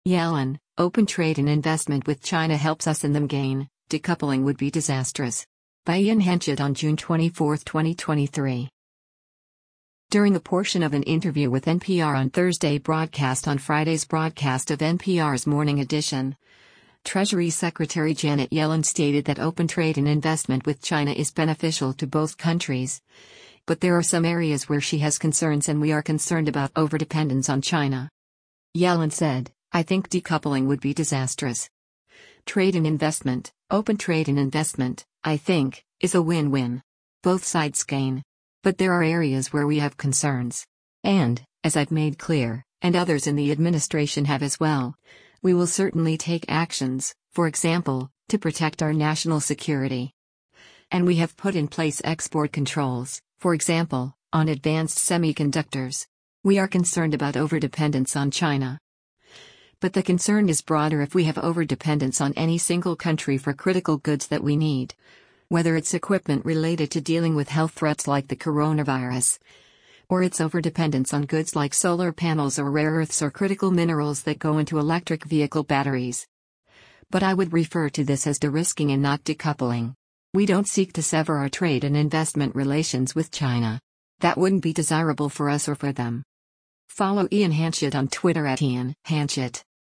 Yellen, open trade and investment with China helps us and them gain, decoupling would be disastrous. By Ian Henchett on June 24, 2023. During a portion of an interview with NPR on Thursday broadcast on Friday's broadcast of NPR's Morning Edition, Treasury Secretary Janet Yellen stated that open trade and investment with China is beneficial to both countries. But there are some areas where she has concerns, and we are concerned about overdependence on China. Yellen said, "I think decoupling would be disastrous. Trade and investment, open trade and investment, I think, is a win-win. Both sides gain. But there are areas where we have concerns. And, as I've made clear, and others in the administration have as well, we will certainly take actions, for example, to protect our national security. And we have put in place export controls, for example, on advanced semiconductors. We are concerned about overdependence on China. But the concern is broader if we have overdependence on any single country for critical goods that we need. Whether it's equipment related to dealing with health threats like the coronavirus, or it's overdependence on goods like solar panels or rare earths or critical minerals that go into electric vehicle batteries. But I would refer to this as de-risking and not decoupling. We don't seek to sever our trade and investment relations with China. That wouldn't be desirable for us or for them." Follow Ian Henchett on Twitter @IanHenchett.